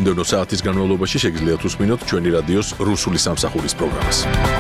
მომდევნო საათის განმავლობაში შეგიძლიათ უსმინოთ ჩვენი რადიოს რუსული სამსახურის პროგრამას.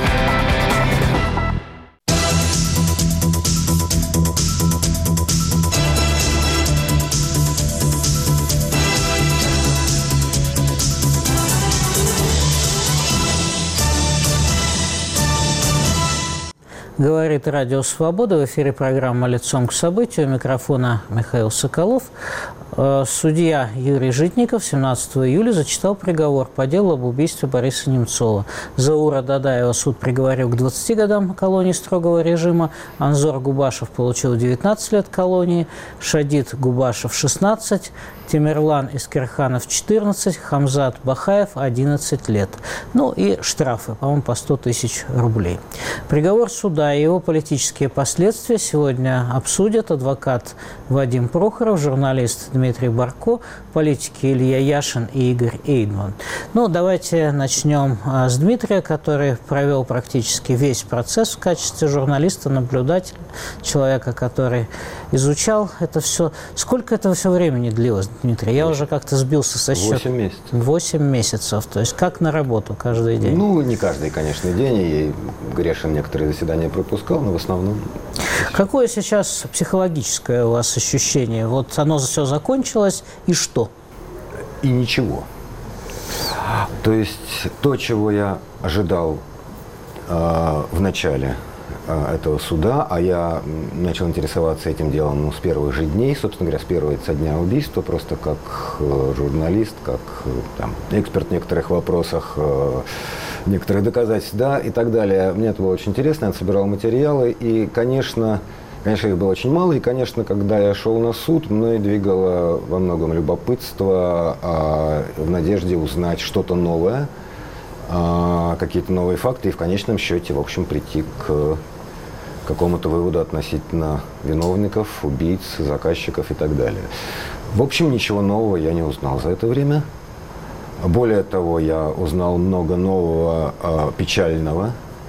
Говорит Радио Свобода. В эфире программа «Лицом к событию». У микрофона Михаил Соколов. Судья Юрий Житников 17 июля зачитал приговор по делу об убийстве Бориса Немцова. Заура Дадаева суд приговорил к 20 годам колонии строгого режима. Анзор Губашев получил 19 лет колонии. Шадид Губашев 16. Тимирлан Искерханов 14. Хамзат Бахаев 11 лет. Ну и штрафы, по-моему, по 100 тысяч рублей. Приговор суда и его политические последствия сегодня обсудят адвокат Вадим Прохоров, журналист Дмитрий Барко, политики Илья Яшин и Игорь Эйдман. Ну, давайте начнем с Дмитрия, который провел практически весь процесс в качестве журналиста, наблюдателя, человека, который изучал это все. Сколько это все времени длилось, Дмитрий? Я уже как-то сбился со счета. 8 месяцев. 8 месяцев. То есть как на работу каждый день? Ну, не каждый, конечно, день. И Грешин некоторые заседания пропускал, но в основном... Какое сейчас психологическое у вас ощущение? Вот оно все закончилось, и что? И ничего. То есть то, чего я ожидал в начале этого суда, а я начал интересоваться этим делом с первых же дней, собственно говоря, со дня убийства, просто как журналист, как там, эксперт в некоторых вопросах, некоторых доказательств, да, и так далее. Мне это было очень интересно, я собирал материалы, и, конечно, их было очень мало, и, конечно, когда я шел на суд, мной двигало во многом любопытство, в надежде узнать что-то новое, какие-то новые факты, и в конечном счете, в общем, прийти к какому-то выводу относительно виновников, убийц, заказчиков и так далее. В общем, ничего нового я не узнал за это время. Более того, я узнал много нового, печального,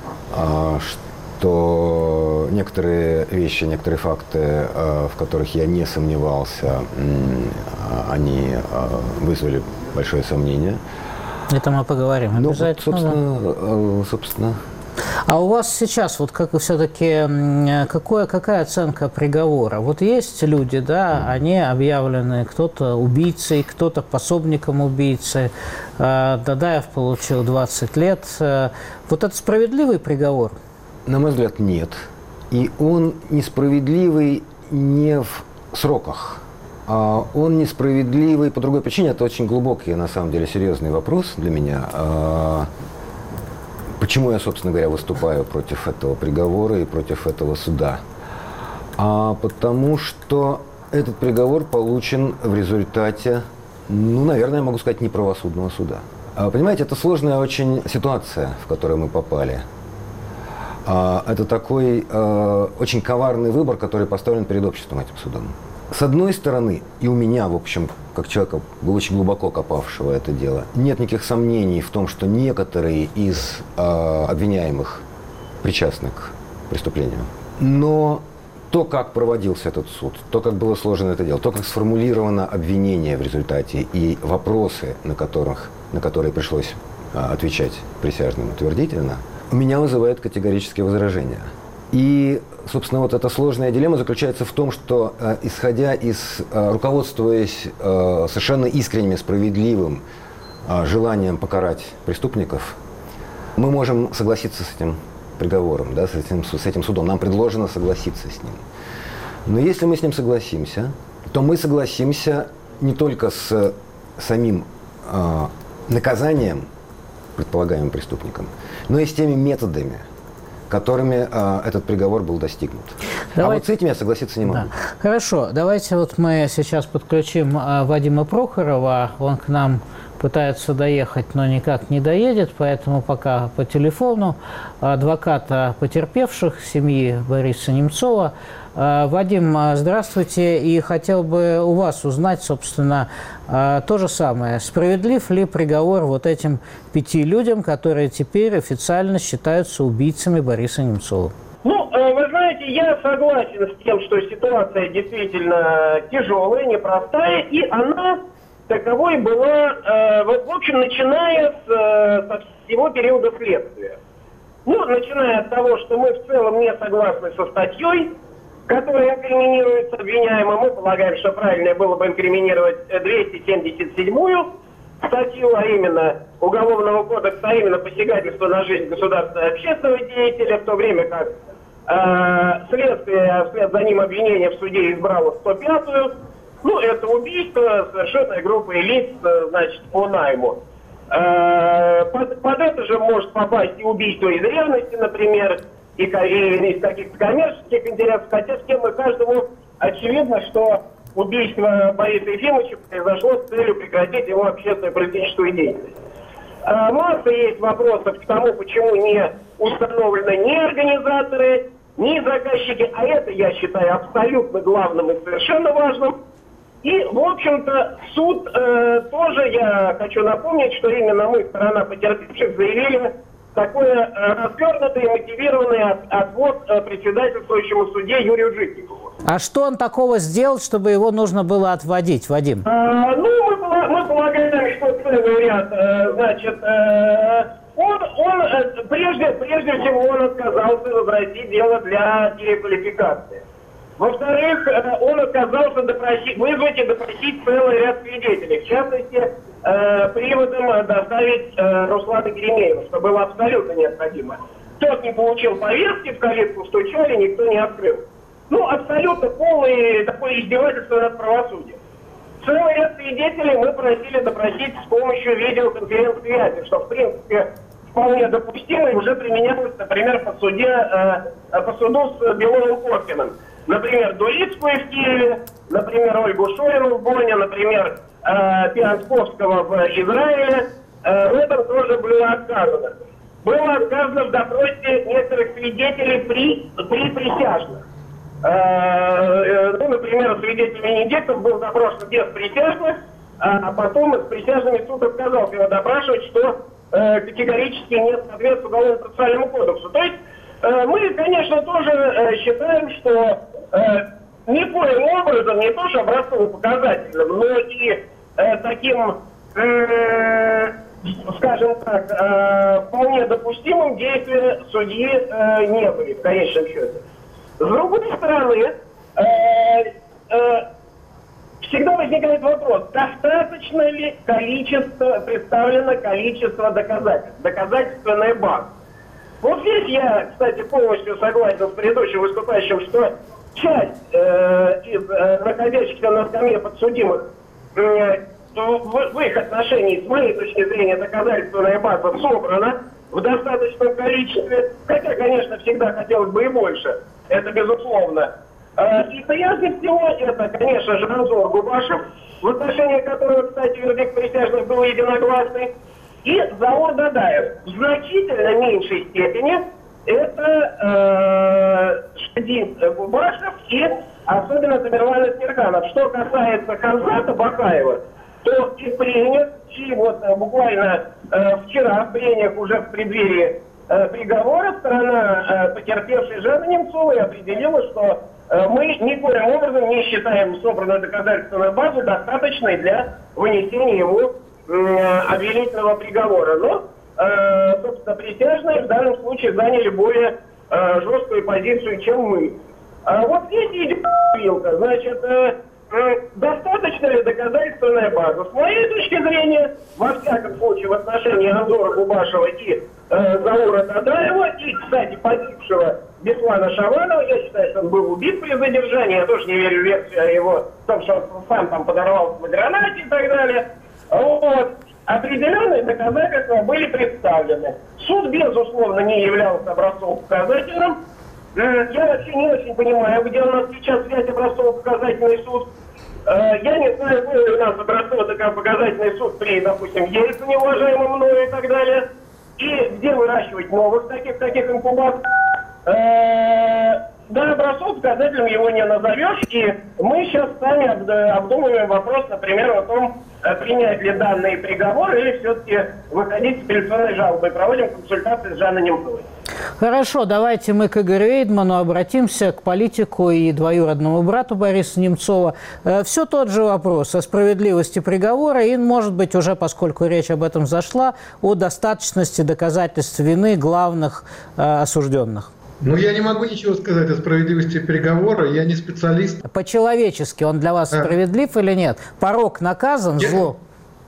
что некоторые вещи, некоторые факты, в которых я не сомневался, они вызвали большое сомнение. Это мы поговорим обязательно. Ну, собственно. А у вас сейчас, вот как все-таки, какая оценка приговора? Вот есть люди, да, они объявлены кто-то убийцей, кто-то пособником убийцы. Дадаев получил 20 лет. Вот это справедливый приговор? На мой взгляд, нет. И он несправедливый не в сроках. Он несправедливый по другой причине. Это очень глубокий, на самом деле, серьезный вопрос для меня. Почему я, собственно говоря, выступаю против этого приговора и против этого суда? Потому что этот приговор получен в результате, ну, наверное, я могу сказать, неправосудного суда. Понимаете, это сложная очень ситуация, в которую мы попали. Это такой очень коварный выбор, который поставлен перед обществом этим судом. С одной стороны, и у меня, в общем, как человека, очень глубоко копавшего это дело, нет никаких сомнений в том, что некоторые из обвиняемых причастны к преступлению. Но то, как проводился этот суд, то, как было сложено это дело, то, как сформулировано обвинение в результате и вопросы, на которые пришлось отвечать присяжным утвердительно, у меня вызывает категорические возражения. И, собственно, вот эта сложная дилемма заключается в том, что, руководствуясь совершенно искренним, справедливым желанием покарать преступников, мы можем согласиться с этим приговором, да, с этим судом. Нам предложено согласиться с ним. Но если мы с ним согласимся, то мы согласимся не только с самим наказанием предполагаемым преступникам, но и с теми методами, которыми этот приговор был достигнут. А вот с этим я согласиться не могу. Да. Хорошо, давайте вот мы сейчас подключим Вадима Прохорова. Он к нам пытается доехать, но никак не доедет, поэтому пока по телефону адвоката потерпевших семьи Бориса Немцова. Вадим, здравствуйте, и хотел бы у вас узнать, собственно, то же самое. Справедлив ли приговор вот этим 5 людям, которые теперь официально считаются убийцами Бориса Немцова? Ну, вы знаете, я согласен с тем, что ситуация действительно тяжелая, непростая, и она таковой была, в общем, начиная со всего периода следствия. Ну, начиная от того, что мы в целом не согласны со статьей, которая инкриминируется обвиняемым. Мы полагаем, что правильнее было бы инкриминировать 277-ю статью, а именно Уголовного кодекса, а именно посягательство на жизнь государственного и общественного деятеля, в то время как следствие, вслед за ним обвинение в суде избрало 105-ю. Ну, это убийство совершенной группой лиц, значит, по найму. Под это же может попасть и убийство из ревности, например, и из каких-то коммерческих интересов, хотя всем и каждому очевидно, что убийство Бориса Ефимовича произошло с целью прекратить его общественную политическую деятельность. Масса есть вопросов к тому, почему не установлены ни организаторы, ни заказчики, а это, я считаю, абсолютно главным и совершенно важным. И, в общем-то, суд тоже, я хочу напомнить, что именно мы, сторона потерпевших, заявили такое развернутый и мотивированный отвод председательствующему судье Юрию Житникову. А что он такого сделал, чтобы его нужно было отводить, Вадим? Мы полагаем, что целый ряд, значит, прежде всего он отказался возвратить дело для переквалификации. Во-вторых, он отказался вызвать и допросить целый ряд свидетелей. В частности, приводом доставить Руслана Еремеева, что было абсолютно необходимо. Тот не получил повестки, в калитку стучали, никто не открыл. Ну, абсолютно полное такое издевательство над правосудием. Целый ряд свидетелей мы просили допросить с помощью видеоконференц-связи, что, в принципе, вполне допустимо и уже применялось, например, по суду с Беловым-Кофиным. Например, Дулицкую в Киеве, например, Ольгу Шорину в Бонне, например, Пиансковского в Израиле. В этом тоже было отказано. Было отказано в допросе некоторых свидетелей при присяжных. Например, свидетель Венедиктов был допрошен без присяжных, а потом с присяжными суд отказался его допрашивать, что категорически не соответствует Уголовно-процессуальному кодексу. То есть мы, конечно, тоже считаем, что никоим образом, не то что образцовым показателем, но и таким, скажем так, вполне допустимым действия судьи не были в конечном счете. С другой стороны, всегда возникает вопрос, достаточно ли представлено количество доказательств, доказательственная база. Вот здесь я, кстати, полностью согласен с предыдущим выступающим, что часть из находящихся на скамье подсудимых в их отношении, с моей точки зрения, доказательственная база собрана в достаточном количестве, хотя, конечно, всегда хотелось бы и больше, это безусловно. И прежде всего это, конечно же, Анзор Губашев, в отношении которого, кстати, вердикт присяжных был единогласный, и Заур Дадаев. В значительно меньшей степени это Шадин Губашев и особенно Тамерлан Исмерханов. Что касается Ханзата Бакаева, то и принят, и вот буквально вчера в прениях уже в преддверии приговора сторона потерпевшей Жанны Немцовой определила, что мы никоим образом не считаем собранную доказательственную базу достаточной для вынесения ему обвинительного приговора. Но, собственно, присяжные в данном случае заняли более жесткую позицию, чем мы. Вот здесь идет вилка. Значит, достаточно ли доказательственная база? С моей точки зрения, во всяком случае, в отношении Анзора Губашева и Заура Дадаева, и, кстати, погибшего Беслана Шаванова, я считаю, что он был убит при задержании, я тоже не верю в версию о его, в том, что он сам там подорвался на гранате и так далее. Вот. Определенные доказательства были представлены. Суд, безусловно, не являлся образцово-показательным. Я вообще не очень понимаю, где у нас сейчас взять образцово-показательный суд. Я не знаю, был ли у нас образцово-показательный суд при, допустим, Ельцине, уважаемом мною и так далее. И где выращивать новых таких инкубаторов. Да, образцово-показателем его не назовешь, и мы сейчас сами обдумываем вопрос, например, о том, принять ли данный приговор или все-таки выходить с апелляционной жалобой. Проводим консультации с Жанной Немцовой. Хорошо, давайте мы к Игорю Эйдману обратимся, к политику и двоюродному брату Бориса Немцова. Все тот же вопрос о справедливости приговора и, может быть, уже, поскольку речь об этом зашла, о достаточности доказательств вины главных осужденных. Ну, я не могу ничего сказать о справедливости приговора, я не специалист. По-человечески он для вас справедлив или нет? Порок наказан, зло?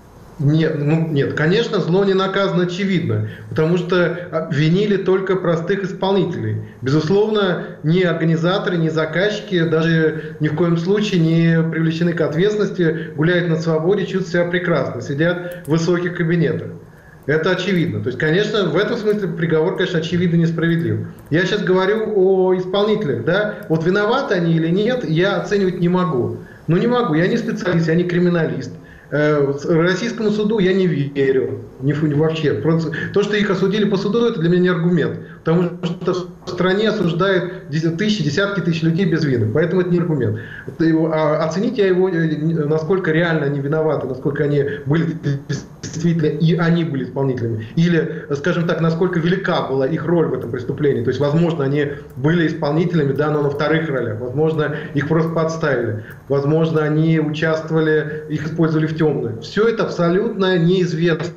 Нет, конечно, зло не наказано очевидно, потому что обвинили только простых исполнителей. Безусловно, ни организаторы, ни заказчики даже ни в коем случае не привлечены к ответственности, гуляют на свободе, чувствуют себя прекрасно, сидят в высоких кабинетах. Это очевидно. То есть, конечно, в этом смысле приговор, конечно, очевидно несправедлив. Я сейчас говорю о исполнителях, да? Вот виноваты они или нет, я оценивать не могу. Ну, не могу, я не специалист, я не криминалист. Российскому суду я не верю. Вообще. Просто то, что их осудили по суду, это для меня не аргумент. Потому что в стране осуждают десятки тысяч людей без вины. Поэтому это не аргумент. Оценить я его, насколько реально они виноваты, насколько они были действительно, и они были исполнителями. Или, скажем так, насколько велика была их роль в этом преступлении. То есть, возможно, они были исполнителями, да, но на вторых ролях. Возможно, их просто подставили. Возможно, они участвовали, их использовали в темную. Все это абсолютно неизвестно.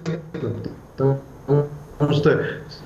Потому что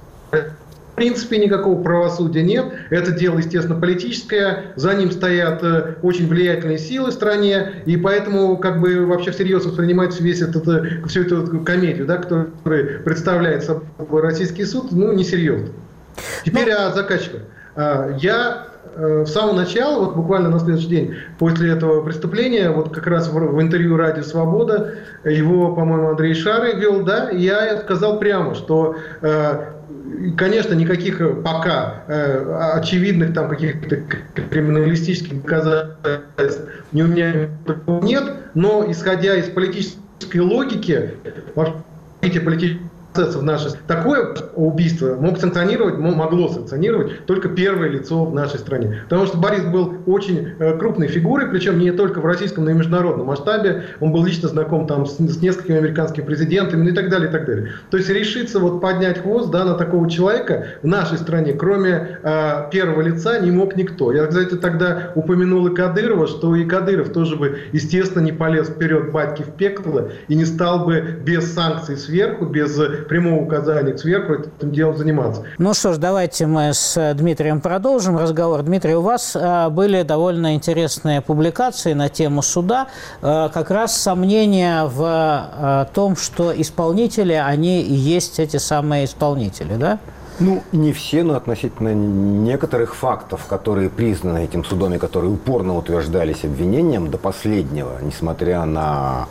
в принципе никакого правосудия нет. Это дело, естественно, политическое. За ним стоят очень влиятельные силы в стране. И поэтому как бы вообще всерьез воспринимать всю эту комедию, да, которую представляет собой российский суд, ну, несерьезно. Теперь о заказчиках. Я с самого начала, вот буквально на следующий день после этого преступления, вот как раз в интервью «Радио Свобода», его, по-моему, Андрей Шарый вел, да, и я сказал прямо, что, конечно, никаких пока очевидных там каких-то криминалистических доказательств у меня нет, но исходя из политической логики, вообще эти политические процессы в нашей такое убийство могло санкционировать только первое лицо в нашей стране. Потому что Борис был очень крупной фигурой, причем не только в российском, но и в международном масштабе. Он был лично знаком там с несколькими американскими президентами, ну и так далее, и так далее. То есть решиться вот поднять хвост, да, на такого человека в нашей стране, кроме первого лица, не мог никто. Я, кстати, тогда упомянул и Кадырова, что и Кадыров тоже бы, естественно, не полез вперед батьки в пекло и не стал бы без санкций сверху, без прямого указания сверху этим делом заниматься. Ну что ж, давайте мы с Дмитрием продолжим разговор. Дмитрий, у вас были довольно интересные публикации на тему суда. Как раз сомнения в том, что исполнители, они и есть эти самые исполнители, да? Ну, не все, но относительно некоторых фактов, которые признаны этим судом и которые упорно утверждались обвинением до последнего, несмотря на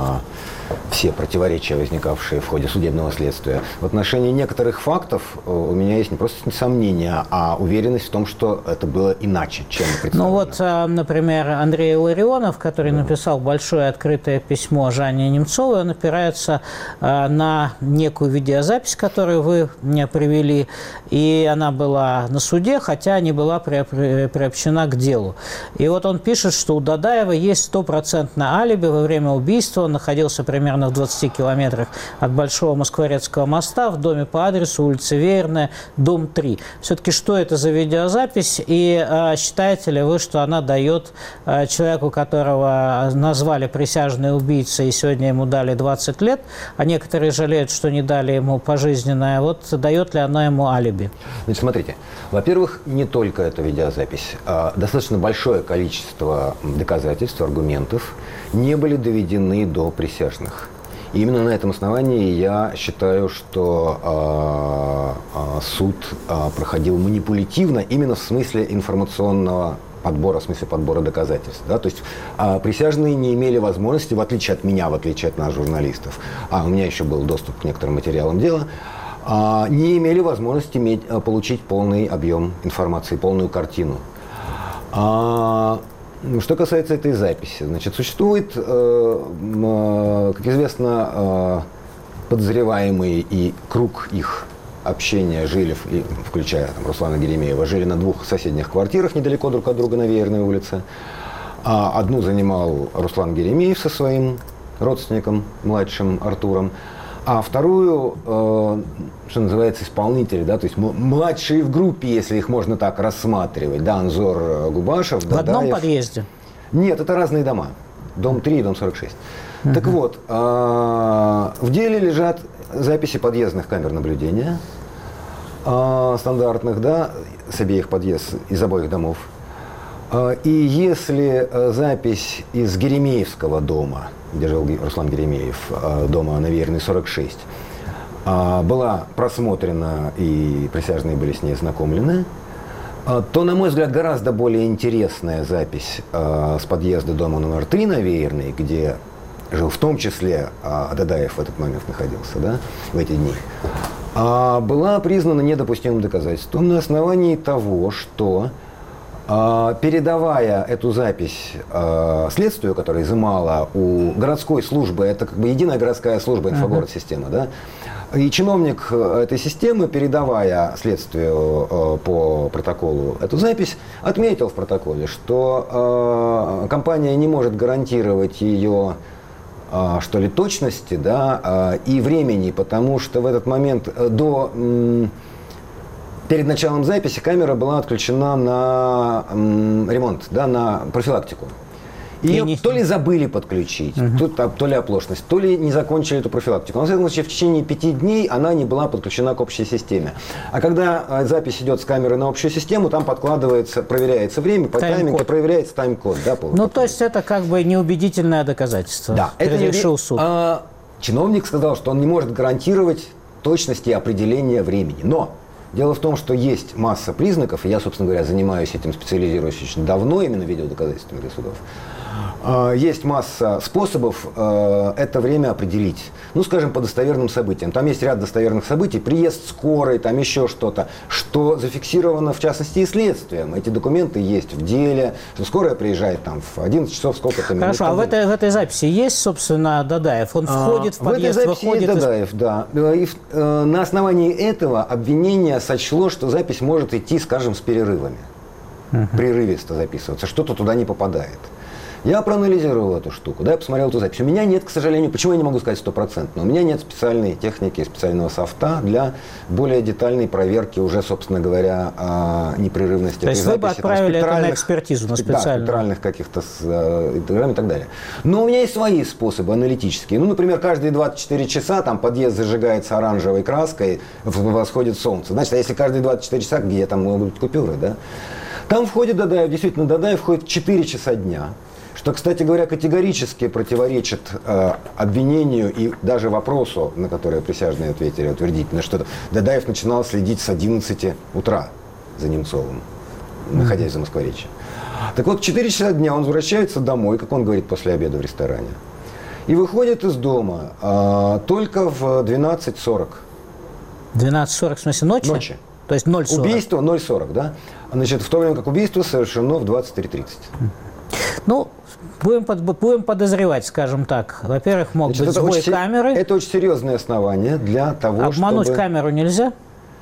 все противоречия, возникавшие в ходе судебного следствия. В отношении некоторых фактов у меня есть не просто сомнения, а уверенность в том, что это было иначе, чем представлено. Ну вот, например, Андрей Илларионов, который написал большое открытое письмо Жанне Немцовой, он опирается на некую видеозапись, которую вы мне привели, и она была на суде, хотя не была приобщена к делу. И вот он пишет, что у Дадаева есть 100% алиби. Во время убийства он находился примерно в 20 километрах от Большого Москворецкого моста в доме по адресу улица Веерная, дом 3. Все-таки что это за видеозапись? И считаете ли вы, что она дает человеку, которого назвали присяжный убийца, и сегодня ему дали 20 лет, а некоторые жалеют, что не дали ему пожизненное, вот дает ли она ему алиби? Значит, смотрите, во-первых, не только эта видеозапись. Достаточно большое количество доказательств, аргументов не были доведены до присяжных. И именно на этом основании я считаю, что суд проходил манипулятивно именно в смысле информационного подбора, в смысле подбора доказательств. Да? То есть присяжные не имели возможности, в отличие от меня, в отличие от нас, журналистов, у меня еще был доступ к некоторым материалам дела, не имели возможности получить полный объем информации, полную картину. Что касается этой записи, значит, существует, как известно, подозреваемые и круг их общения жили, включая там, Руслана Геремеева, жили на 2 соседних квартирах недалеко друг от друга на Веерной улице. Одну занимал Руслан Геремеев со своим родственником, младшим Артуром, А вторую, что называется, исполнители, да, то есть младшие в группе, если их можно так рассматривать, да, Анзор Губашев, В одном подъезде? Нет, это разные дома. Дом 3 и дом 46. Так вот, в деле лежат записи подъездных камер наблюдения, стандартных, да, с обеих подъездов, из обоих домов. И если запись из Геремеевского дома, где жил Руслан Геремеев, дома на Верной 46, была просмотрена и присяжные были с ней ознакомлены, то, на мой взгляд, гораздо более интересная запись с подъезда дома номер 3 на Веерной, где жил в том числе Дадаев в этот момент находился, да, в эти дни, была признана недопустимым доказательством на основании того, что, передавая эту запись следствию, которое изымало у городской службы, это как бы единая городская служба инфогород-система, да, и чиновник этой системы, передавая следствию по протоколу эту запись, отметил в протоколе, что компания не может гарантировать ее, что ли, точности, да, и времени, потому что в этот момент перед началом записи камера была отключена на ремонт, да, на профилактику. Ее то ли забыли подключить, то ли оплошность, то ли не закончили эту профилактику. Но, в всяком случае, в течение 5 дней она не была подключена к общей системе. А когда запись идет с камеры на общую систему, там подкладывается, проверяется время, по таймингу проверяется тайм-код. Да, ну, то есть это как бы неубедительное доказательство. Да, это решил суд. Чиновник сказал, что он не может гарантировать точности определения времени. Но дело в том, что есть масса признаков, и я, собственно говоря, занимаюсь этим, специализируюсь очень давно, именно видеодоказательствами для судов. Есть масса способов это время определить. Ну, скажем, по достоверным событиям. Там есть ряд достоверных событий, приезд скорой, там еще что-то, что зафиксировано, в частности, и следствием. Эти документы есть в деле, что скорая приезжает там в 11 часов сколько-то минут. Хорошо, а в этой записи есть, собственно, Дадаев? Он входит в подъезд, в этой записи выходит... есть Дадаев, да. И на основании этого обвинение сочло, что запись может идти, скажем, с перерывами. Прерывисто записываться, что-то туда не попадает. Я проанализировал эту штуку, да, я посмотрел эту запись. У меня нет, к сожалению, почему я не могу сказать 100%, у меня нет специальной техники, специального софта для более детальной проверки уже, собственно говоря, непрерывности. То есть вы бы отправили это на экспертизу, на специальную? Да, спектральных каких-то интеграм и так далее. Но у меня есть свои способы аналитические. Ну, например, каждые 24 часа там подъезд зажигается оранжевой краской, восходит солнце. Значит, а если каждые 24 часа, где там могут быть купюры, да? Там входит Дадаев, действительно, Дадаев входит в 4 часа дня. Что, кстати говоря, категорически противоречит обвинению и даже вопросу, на который присяжные ответили утвердительно, что Дадаев начинал следить с 11 утра за Немцовым, находясь за Москворечье. Так вот, в 4 часа дня он возвращается домой, как он говорит, после обеда в ресторане, и выходит из дома только в 12:40. 12:40, в смысле ночи? Ночи. То есть 0:40. Убийство 0:40, да? Значит, в то время как убийство совершено в 23:30. Ну, будем подозревать, скажем так. Во-первых, мог быть сбой камеры. Это очень серьезное основание для того, Обмануть камеру нельзя?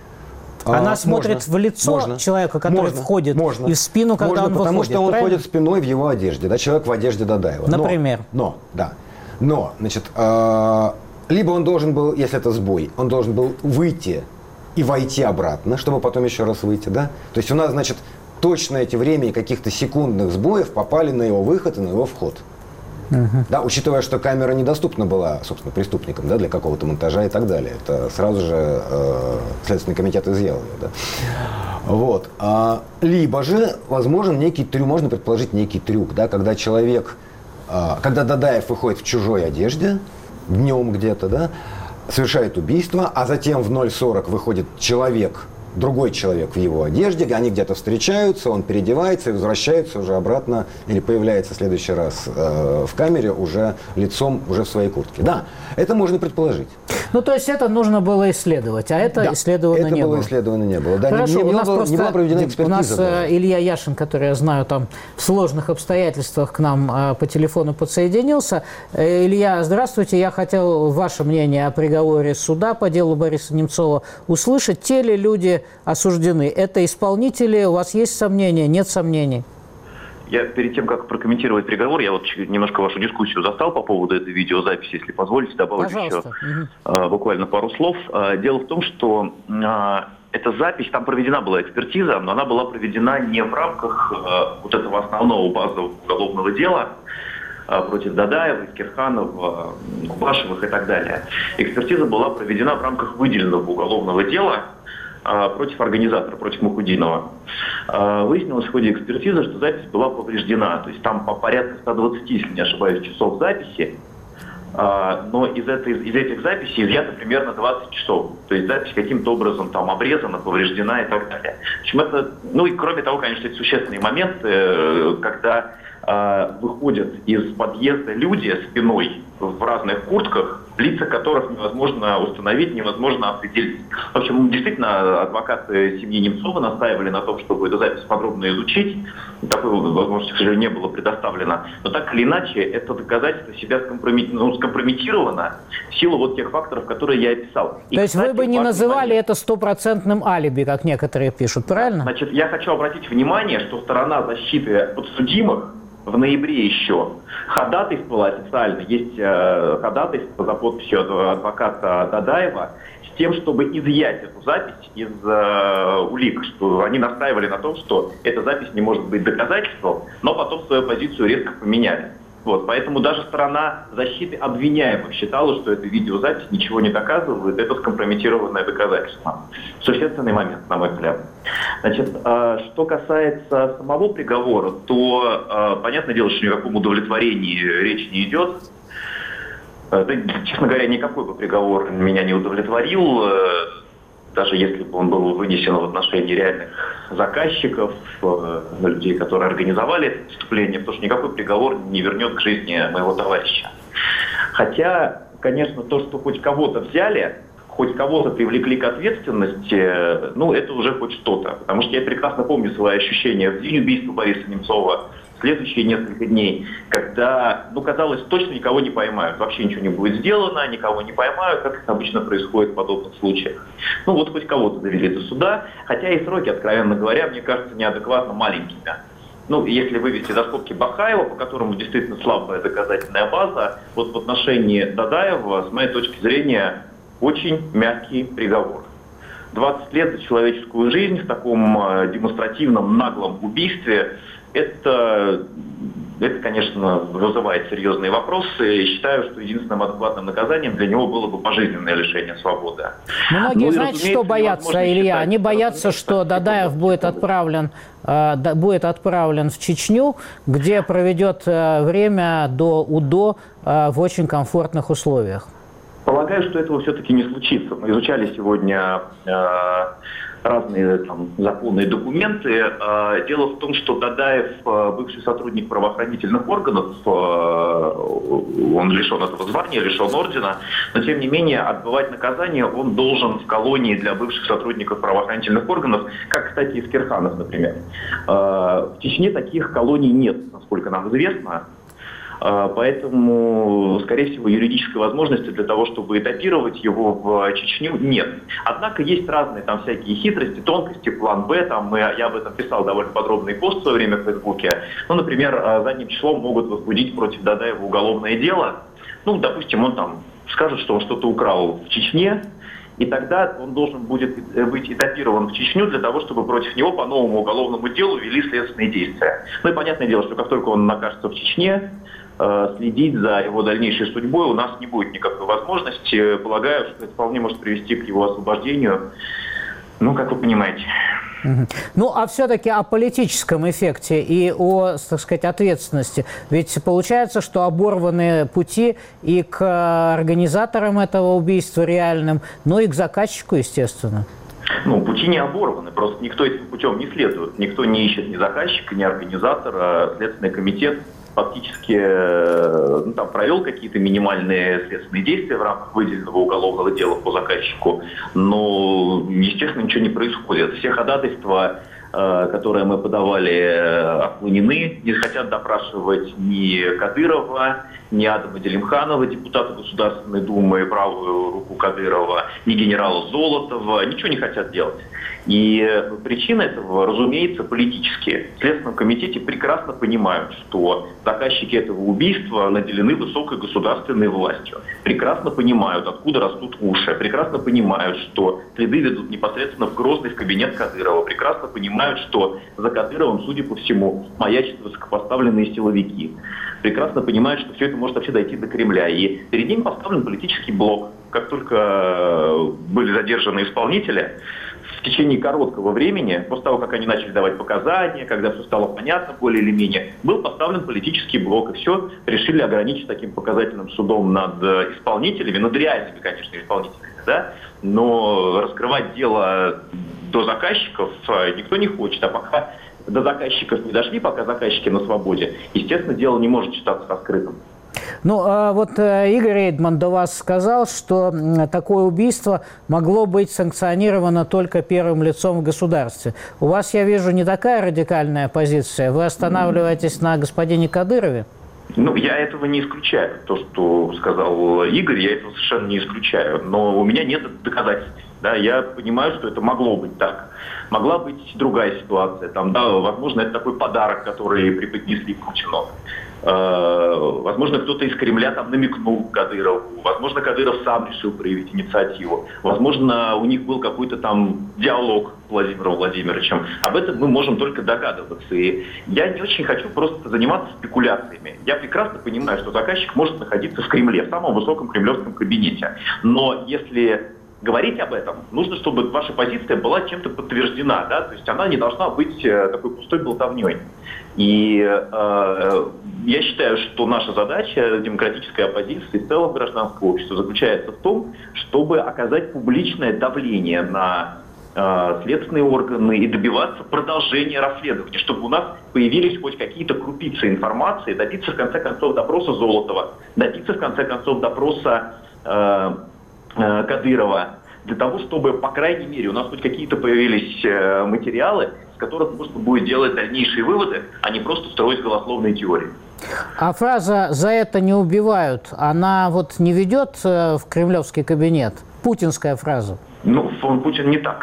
Она смотрит в лицо человека, который входит, и в спину, когда он выходит. Потому что он ходит спиной в его одежде. Да, человек в одежде Дадаева. Например. Но, значит, либо он должен был, если это сбой, он должен был выйти и войти обратно, чтобы потом еще раз выйти, да? То есть у нас, значит, точно эти времени каких-то секундных сбоев попали на его выход и на его вход. Да, учитывая, что камера недоступна была, собственно, преступникам, да, для какого-то монтажа и так далее. Это сразу же Следственный комитет изъял ее. Да. Вот. Либо же, возможно, некий трюк, можно предположить некий трюк, да, когда человек, когда Дадаев выходит в чужой одежде, днем где-то, да, совершает убийство, а затем в 0:40 выходит человек, другой человек в его одежде, они где-то встречаются, он переодевается и возвращается уже обратно, или появляется в следующий раз в камере уже лицом, уже в своей куртке. Да, это можно предположить. Ну, то есть это нужно было исследовать, а это исследовано не было. Это было исследовано не было. Да, хорошо, не была проведена экспертиза. У нас Илья Яшин, который, я знаю, там в сложных обстоятельствах к нам по телефону подсоединился. Илья, здравствуйте. Я хотел ваше мнение о приговоре суда по делу Бориса Немцова услышать. Те ли люди осуждены? Это исполнители? У вас есть сомнения? Нет сомнений? Я перед тем, как прокомментировать приговор, я вот немножко вашу дискуссию застал по поводу этой видеозаписи, если позволите, добавлю еще буквально пару слов. Дело в том, что эта запись, там проведена была экспертиза, но она была проведена не в рамках вот этого основного базового уголовного дела против Дадаева, Кирханова, Кубашевых и так далее. Экспертиза была проведена в рамках выделенного уголовного дела против организатора, против Мухудинова. Выяснилось в ходе экспертизы, что запись была повреждена. То есть там по порядка 120, если не ошибаюсь, часов записи. Но из этих записей изъято примерно 20 часов. То есть запись каким-то образом там обрезана, повреждена и так далее. В общем, это, ну и кроме того, конечно, это существенные моменты, когда выходят из подъезда люди спиной в разных куртках, лица которых невозможно установить, невозможно определить. В общем, действительно, адвокаты семьи Немцова настаивали на том, чтобы эту запись подробно изучить. Такой возможности, к сожалению, не было предоставлено. Но так или иначе, это доказательство себя скомпрометировано в силу вот тех факторов, которые я описал. И, то есть вы бы не называли это стопроцентным алиби, как некоторые пишут, правильно? Значит, я хочу обратить внимание, что сторона защиты подсудимых в ноябре еще ходатайствовала официально, есть ходатайство за подписью адвоката Дадаева с тем, чтобы изъять эту запись из улик, что они настаивали на том, что эта запись не может быть доказательством, но потом свою позицию резко поменяли. Вот, поэтому даже сторона защиты обвиняемых считала, что эта видеозапись ничего не доказывает, это скомпрометированное доказательство. Существенный момент, на мой взгляд. Значит, что касается самого приговора, то понятное дело, что ни о каком удовлетворении речь не идет. Да, честно говоря, никакой бы приговор меня не удовлетворил, даже если бы он был вынесен в отношении реальных заказчиков, людей, которые организовали это преступление, потому что никакой приговор не вернет к жизни моего товарища. Хотя, конечно, то, что хоть кого-то взяли, хоть кого-то привлекли к ответственности, ну, это уже хоть что-то. Потому что я прекрасно помню свои ощущения в день убийства Бориса Немцова, следующие несколько дней, когда, ну, казалось, точно никого не поймают, вообще ничего не будет сделано, никого не поймают, как это обычно происходит в подобных случаях. Ну, вот хоть кого-то довели до суда, хотя и сроки, откровенно говоря, мне кажется, неадекватно маленькими. Ну, если вывести за скобки Бахаева, по которому действительно слабая доказательная база, вот в отношении Дадаева, с моей точки зрения, очень мягкий приговор. 20 лет за человеческую жизнь в таком демонстративном, наглом убийстве, это, конечно, вызывает серьезные вопросы. И считаю, что единственным адекватным наказанием для него было бы пожизненное лишение свободы. Многие, знаете, что боятся, Илья? Они боятся, что Дадаев будет отправлен в Чечню, где проведет время до УДО в очень комфортных условиях. Полагаю, что этого все-таки не случится. Мы изучали сегодня разные там законные документы. Дело в том, что Дадаев, бывший сотрудник правоохранительных органов, он лишен этого звания, лишен ордена, но тем не менее отбывать наказание он должен в колонии для бывших сотрудников правоохранительных органов, как, кстати, из Кирханов, например. В Чечне таких колоний нет, насколько нам известно. Поэтому, скорее всего, юридической возможности для того, чтобы этапировать его в Чечню, нет. Однако есть разные там всякие хитрости, тонкости, план Б. Там я об этом писал довольно подробный пост в свое время в Фейсбуке. Ну, например, задним числом могут возбудить против Дадаева уголовное дело. Ну, допустим, он там скажет, что он что-то украл в Чечне, и тогда он должен будет быть этапирован в Чечню для того, чтобы против него по новому уголовному делу вели следственные действия. Ну и понятное дело, что как только он окажется в Чечне, следить за его дальнейшей судьбой у нас не будет никакой возможности. Полагаю, что это вполне может привести к его освобождению. Ну, как вы понимаете. Ну, а все-таки о политическом эффекте и о, так сказать, ответственности. Ведь получается, что оборваны пути и к организаторам этого убийства реальным, но и к заказчику, естественно. Ну, пути не оборваны, просто никто этим путем не следует. Никто не ищет ни заказчика, ни организатора. Следственный комитет фактически там провел какие-то минимальные следственные действия в рамках выделенного уголовного дела по заказчику, но, естественно, ничего не происходит. Все ходатайства, которые мы подавали, отклонены, не хотят допрашивать ни Кадырова, ни Адама Делимханова, депутата Государственной Думы, правую руку Кадырова, ни генерала Золотова, ничего не хотят делать. И причина этого, разумеется, политические. В Следственном комитете прекрасно понимают, что заказчики этого убийства наделены высокой государственной властью. Прекрасно понимают, откуда растут уши. Прекрасно понимают, что следы ведут непосредственно в Грозный, в кабинет Кадырова. Прекрасно понимают, что за Кадыровым, судя по всему, маячат высокопоставленные силовики. Прекрасно понимают, что все это может вообще дойти до Кремля. И перед ним поставлен политический блок. Как только были задержаны исполнители, в течение короткого времени, после того, как они начали давать показания, когда все стало понятно более или менее, был поставлен политический блок, и все решили ограничить таким показательным судом над исполнителями, над реальными, конечно, исполнителями, да, но раскрывать дело до заказчиков никто не хочет, а пока до заказчиков не дошли, пока заказчики на свободе, естественно, дело не может считаться раскрытым. Ну, вот Игорь Эйдман до вас сказал, что такое убийство могло быть санкционировано только первым лицом в государстве. У вас, я вижу, не такая радикальная позиция. Вы останавливаетесь на господине Кадырове? Ну, я этого не исключаю. То, что сказал Игорь, я этого совершенно не исключаю. Но у меня нет доказательств. Да, я понимаю, что это могло быть так. Могла быть другая ситуация. Там, да, возможно, это такой подарок, который преподнесли Путину. Возможно, кто-то из Кремля там намекнул Кадырову. Возможно, Кадыров сам решил проявить инициативу. Возможно, у них был какой-то там диалог с Владимиром Владимировичем. Об этом мы можем только догадываться. И я не очень хочу просто заниматься спекуляциями. Я прекрасно понимаю, что заказчик может находиться в Кремле, в самом высоком кремлевском кабинете. Но если говорить об этом, нужно, чтобы ваша позиция была чем-то подтверждена, да, то есть она не должна быть такой пустой болтовней. И я считаю, что наша задача демократической оппозиции и в целом гражданского общества заключается в том, чтобы оказать публичное давление на следственные органы и добиваться продолжения расследования, чтобы у нас появились хоть какие-то крупицы информации, добиться в конце концов допроса Золотова, добиться в конце концов допроса Кадырова, для того, чтобы, по крайней мере, у нас хоть какие-то появились материалы, с которых можно будет делать дальнейшие выводы, а не просто строить голословные теории. А фраза «за это не убивают», она вот не ведет в кремлевский кабинет? Путинская фраза. Ну, Путин не так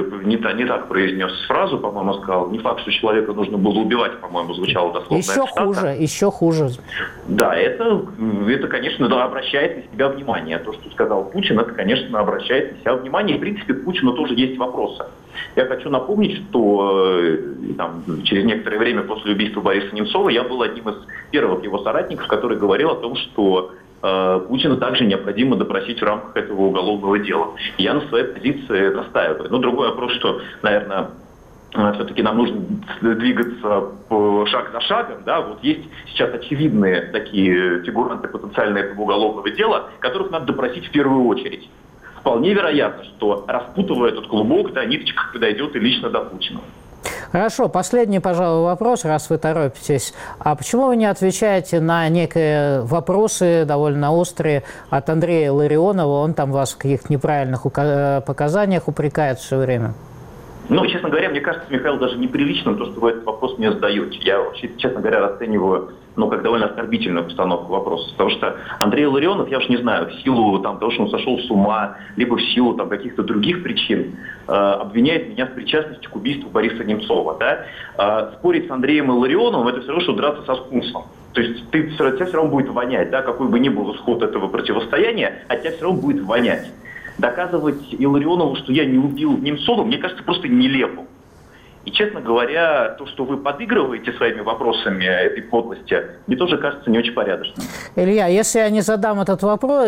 произнес фразу, по-моему, сказал. Не факт, что человека нужно было убивать, по-моему, звучало дословно. Еще хуже. Да, это, конечно, да, обращает на себя внимание. То, что сказал Путин, это, конечно, обращает на себя внимание. И, в принципе, к Путину тоже есть вопросы. Я хочу напомнить, что там, через некоторое время после убийства Бориса Немцова я был одним из первых его соратников, который говорил о том, что Путина также необходимо допросить в рамках этого уголовного дела. И я на своей позиции настаиваю. Но другой вопрос, что, наверное, все-таки нам нужно двигаться шаг за шагом. Да? Вот есть сейчас очевидные такие фигуранты потенциально этого уголовного дела, которых надо допросить в первую очередь. Вполне вероятно, что, распутывая этот клубок, да, ниточка подойдет и лично до Путина. Хорошо, последний, пожалуй, вопрос, раз вы торопитесь. А почему вы не отвечаете на некие вопросы, довольно острые, от Андрея Ларионова? Он там вас в каких-то неправильных показаниях упрекает все время. Ну, честно говоря, мне кажется, Михаил, даже неприличным то, что вы этот вопрос мне задаете. Я вообще, честно говоря, расцениваю, как довольно оскорбительную постановку вопроса. Потому что Андрей Ларионов, я уж не знаю, в силу того, что он сошел с ума, либо в силу каких-то других причин, обвиняет меня в причастности к убийству Бориса Немцова. Да? Спорить с Андреем Ларионовым – это все равно, что драться со скунсом. То есть тебя все равно будет вонять, да? Какой бы ни был исход этого противостояния, от тебя все равно будет вонять. Доказывать Илларионову, что я не убил Немцова, мне кажется просто нелепым. И, честно говоря, то, что вы подыгрываете своими вопросами этой подлости, мне тоже кажется не очень порядочным. Илья, если я не задал бы этот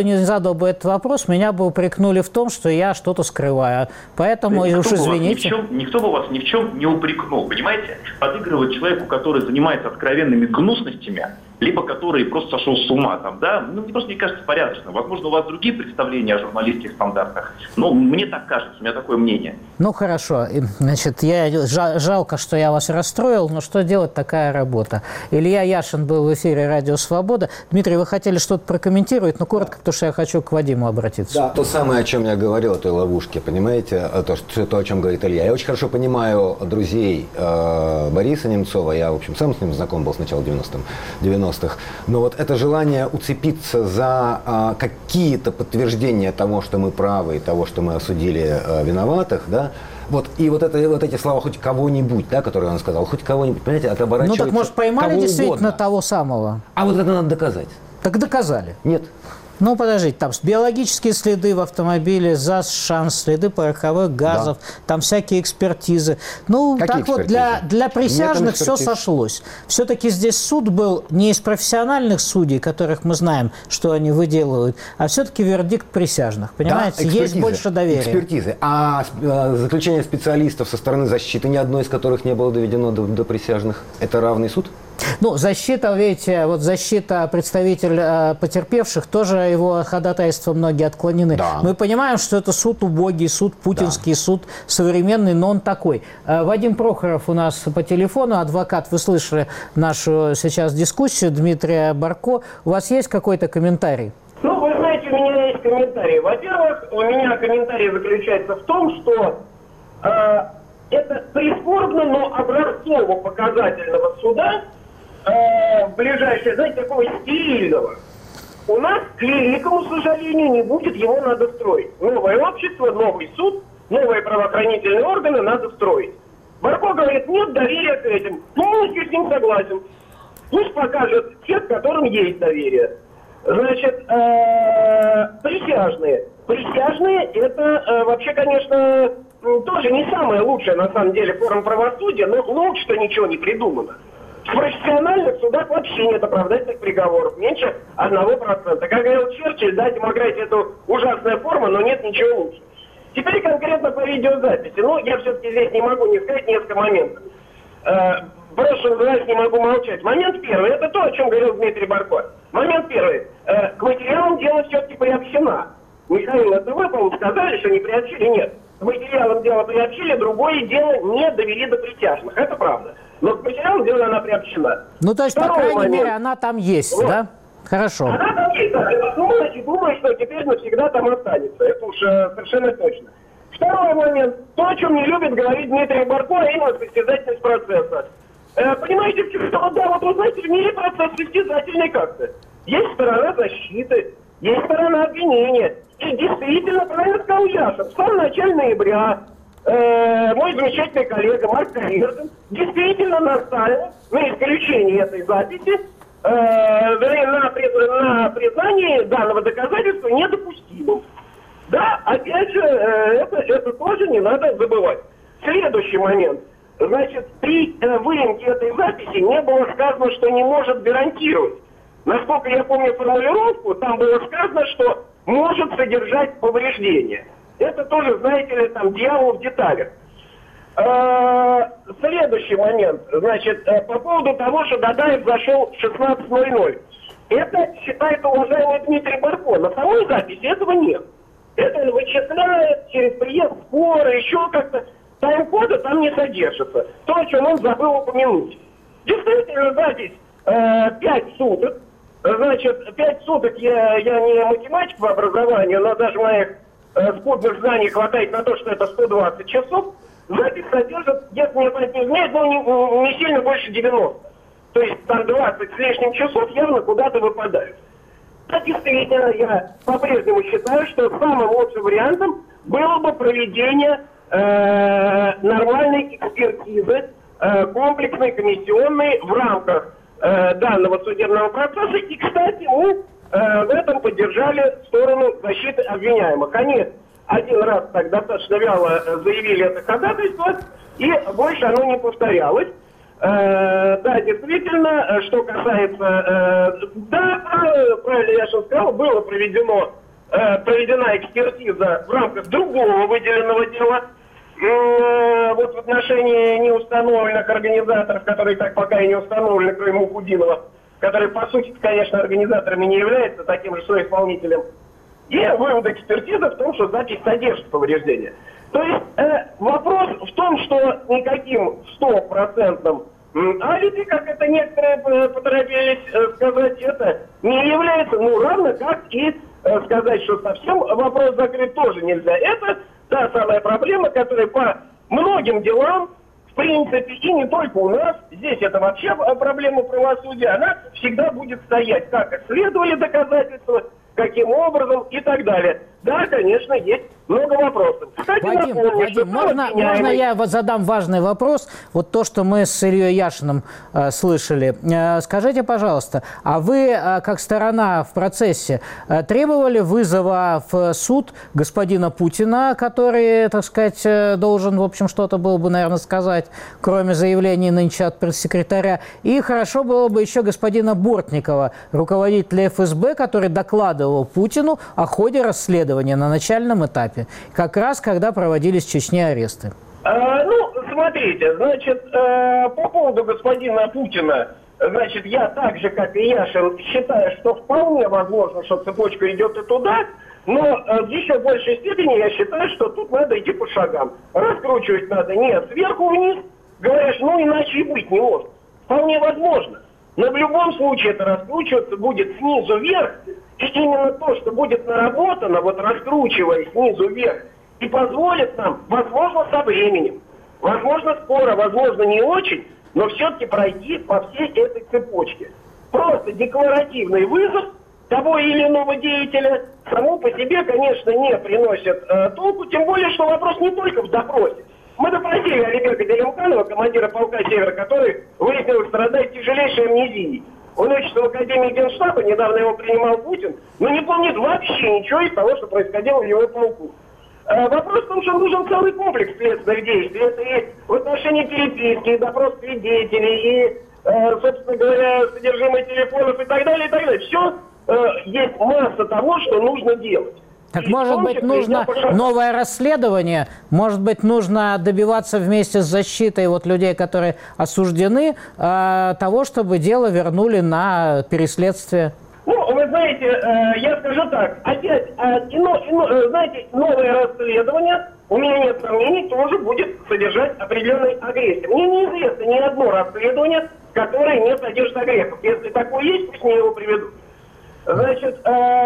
вопрос, меня бы упрекнули в том, что я что-то скрываю. Поэтому уж извините. Никто бы вас ни в чем не упрекнул, понимаете? Подыгрывать человеку, который занимается откровенными гнусностями, либо который просто сошел с ума, мне кажется порядочно. Возможно, у вас другие представления о журналистских стандартах, но мне так кажется, у меня такое мнение. Ну, хорошо. Значит, жалко, что я вас расстроил, но что делать, такая работа. Илья Яшин был в эфире «Радио Свобода». Дмитрий, вы хотели что-то прокомментировать, но коротко, потому что я хочу к Вадиму обратиться. Да, то самое, о чем я говорил, о той ловушке, понимаете, то, о чем говорит Илья. Я очень хорошо понимаю друзей Бориса Немцова. Я, в общем, сам с ним знаком был с начала 90-х 90-х. Но вот это желание уцепиться за какие-то подтверждения того, что мы правы, и того, что мы осудили виноватых, да, вот, и вот эти слова «хоть кого-нибудь», да, которые он сказал, «хоть кого-нибудь», понимаете, это оборачивается. Ну так, может, поймали действительно угодно. того самого? А вот это надо доказать. Так доказали. Нет. Ну, подождите, там биологические следы в автомобиле, ЗАЗ, ШАНС, следы пороховых газов, там всякие экспертизы. Ну, какие так экспертизы? Вот, для присяжных все сошлось. Все-таки здесь суд был не из профессиональных судей, которых мы знаем, что они выделывают, а все-таки вердикт присяжных. Понимаете, да, есть больше доверия. Экспертизы. А заключение специалистов со стороны защиты, ни одной из которых не было доведено до присяжных, это равный суд? Ну, защита, видите, вот защита представителя потерпевших, тоже его ходатайства многие отклонены. Да. Мы понимаем, что это суд убогий, суд путинский, суд современный, но он такой. Вадим Прохоров у нас по телефону, адвокат. Вы слышали нашу сейчас дискуссию Дмитрия Барко. У вас есть какой-то комментарий? Ну, вы знаете, у меня есть комментарий. Во-первых, у меня комментарий заключается в том, что это прискорбно, но образцово-показательного суда в ближайшее, знаете, такого стерильного. У нас клирикам, к сожалению, не будет, его надо строить. Новое общество, новый суд, новые правоохранительные органы надо строить. Барко говорит, нет доверия к этим. Ну, я с ним согласен. Пусть покажет тех, которым есть доверие. Значит, присяжные. Присяжные это вообще, конечно, тоже не самая лучшая, на самом деле, форма правосудия, но лучше-то ничего не придумано. В профессиональных судах вообще нет оправдательных приговоров, меньше 1%. Как говорил Черчилль, да, демократия это ужасная форма, но нет ничего лучше. Теперь конкретно по видеозаписи. Ну, я все-таки здесь не могу не сказать несколько моментов. Просто, называется, не могу молчать. Момент первый, это то, о чем говорил Дмитрий Барко. Момент первый, к материалам дела все-таки приобщена. Михаил, это вы, по-моему, сказали, что не приобщили? Нет. К материалам дела приобщили, другое дело не довели до присяжных. Это правда. Но к материалам дела она приобщена. Ну, то есть, по крайней мере, она там есть, вот. Да? Хорошо. Она там есть, да. Думаю, что теперь навсегда там останется. Это уж совершенно точно. Второй момент. То, о чем не любит говорить Дмитрий Барко, а именно состязательность процесса. Понимаете, да, вот вы знаете, в мире процесс состязательный как-то. Есть сторона защиты, есть сторона обвинения. И действительно, правильно сказал Яшев, в самом начале ноября мой замечательный коллега Марк Кавердин действительно настаивал на исключении этой записи, на признании данного доказательства недопустимым. Да, опять же, это тоже не надо забывать. Следующий момент. Значит, при выемке этой записи не было сказано, что не может гарантировать. Насколько я помню формулировку, там было сказано, что может содержать повреждения. Это тоже, знаете ли, там дьявол в деталях. Следующий момент. Значит, по поводу того, что Дадаев зашел в 16:00. Это считает уважаемый Дмитрий Барко. На самой записи этого нет. Это вычисляет через приезд скорой, еще как-то. Тайм-кода там не содержится. То, о чем он забыл упомянуть. Действительно, запись 5 суток. Значит, 5 суток я не математик по образованию, но даже моих скудных знаний хватает на то, что это 120 часов. Запись содержит, если мне память не изменяет, но не сильно больше 90. То есть там 20 с лишним часов явно куда-то выпадают. А действительно, я по-прежнему считаю, что самым лучшим вариантом было бы проведение нормальной экспертизы, комплексной, комиссионной в рамках данного судебного процесса. И, кстати, мы в этом поддержали сторону защиты обвиняемых. Они один раз так достаточно вяло заявили это ходатайство, и больше оно не повторялось. Да, действительно, что касается... Да, правильно я что сказал, была проведена экспертиза в рамках другого выделенного дела. Вот в отношении неустановленных организаторов, которые так пока и не установлены, кроме Мухудинова, который, по сути, конечно, организаторами не является, таким же соисполнителем. И вывод экспертизы в том, что запись содержит повреждения. То есть вопрос в том, что никаким 100% алиби, как это некоторые поторопились сказать, это не является, ну, равно как и сказать, что совсем вопрос закрыт тоже нельзя. Это та самая проблема, которая по многим делам в принципе, и не только у нас, здесь это вообще проблема правосудия, она всегда будет стоять. Как исследовали доказательства, каким образом и так далее. Да, конечно, есть много вопросов. Кстати, Вадим, можно я задам важный вопрос? Вот то, что мы с Ильей Яшиным слышали. Скажите, пожалуйста, а вы, как сторона в процессе, требовали вызова в суд господина Путина, который, так сказать, должен, в общем, что-то было бы, наверное, сказать, кроме заявлений нынче от пресс-секретаря? И хорошо было бы еще господина Бортникова, руководителя ФСБ, который докладывал Путину о ходе расследования на начальном этапе, как раз когда проводились в Чечне аресты. Смотрите, значит, по поводу господина Путина, значит, я так же, как и Яшин, считаю, что вполне возможно, что цепочка идет и туда, но в еще большей степени я считаю, что тут надо идти по шагам. Раскручивать надо не сверху вниз, говоришь, иначе и быть не может. Вполне возможно. Но в любом случае это раскручиваться будет снизу вверх, и именно то, что будет наработано, раскручивая снизу вверх, и позволит нам, возможно, со временем, возможно, скоро, возможно, не очень, но все-таки пройти по всей этой цепочке. Просто декларативный вызов того или иного деятеля само по себе, конечно, не приносит толку, тем более, что вопрос не только в допросе. Мы допросили Алибека Делимканова, командира полка «Север», который, выяснилось, страдает тяжелейшей амнезией. Он учится в Академии Генштаба, недавно его принимал Путин, но не помнит вообще ничего из того, что происходило в его полку. Вопрос в том, что нужен целый комплекс следственных действий. Это и в отношении переписки, и допрос свидетелей, и, собственно говоря, содержимое телефонов и так далее, и так далее. Все есть масса того, что нужно делать. Так, может быть, нужно новое расследование? Может быть, нужно добиваться вместе с защитой людей, которые осуждены, того, чтобы дело вернули на переследствие? Вы знаете, я скажу так. Опять, знаете, новое расследование, у меня нет сомнений, тоже будет содержать определенной агрессии. Мне неизвестно ни одно расследование, которое не содержит агрессию. Если такое есть, пусть мне его приведут. Значит,